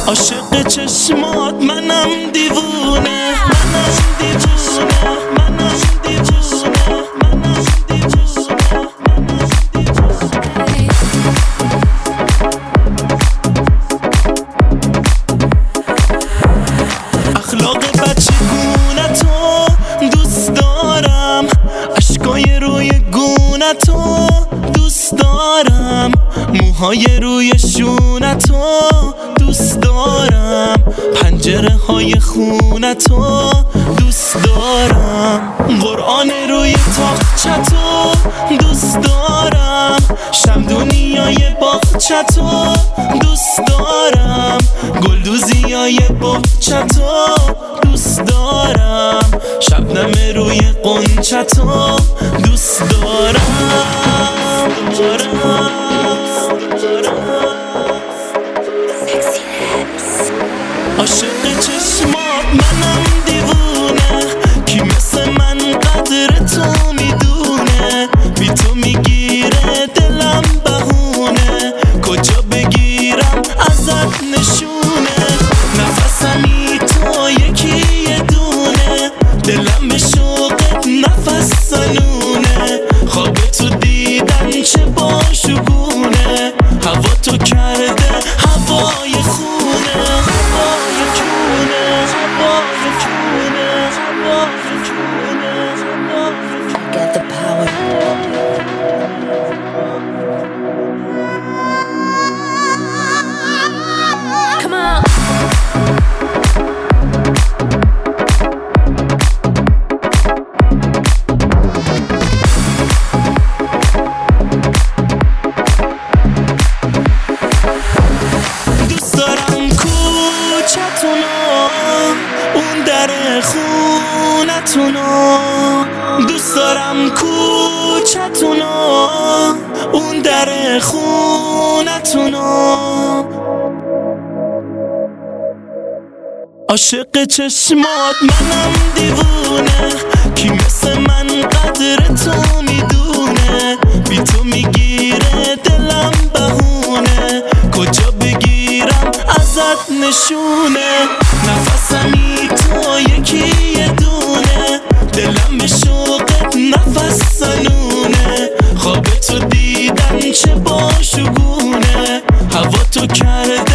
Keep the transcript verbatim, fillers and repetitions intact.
عاشق چشمات منم دیوونه، منم دیوونه، منم دیوونه، منم دیوونه، منم دیوونه. اخلاق بچگونه تو دوست دارم، اشکای روی گونه تو دوست دارم، موهای روی شونه تو دوست دارم، پنجره های خونه تو دوست دارم، قرآن روی تاقچه تو دوست دارم، شمدونیای باغچه تو دوست دارم، گلدوزیای باغچه تو دوست دارم، شبنم روی قنچه تو دوست دارم. عاشق چشمات منم دیوونه، کی مثل من قدر تو میدونه، بی تو میگیره دلم بهونه، کجا بگیرم ازت نشونه، نفسمی تو یکی یه دونه، دلم به شوقت نفس سنونه، خواب تو دیدن چه باشگونه، هوا تو کرده هوای خونه، هوای کونه، هوای کونه، هوای کونه، هوای کونه. Get the power. Come on. دوست دارم کوچتونو، اون در خونتونو، دوست دارم کوچتونو، اون در خونتونو. عاشق چشمات منم دیوونه، کی مثل من قدر تو میدونه، بی تو میگیره دلم بهونه، کجا بگیرم ازت نشونه، نفسمی تو یکی یه دونه، دلم به شوقت نفس سنونه، خواب تو دیدن چه باشگونه، هوا تو کرده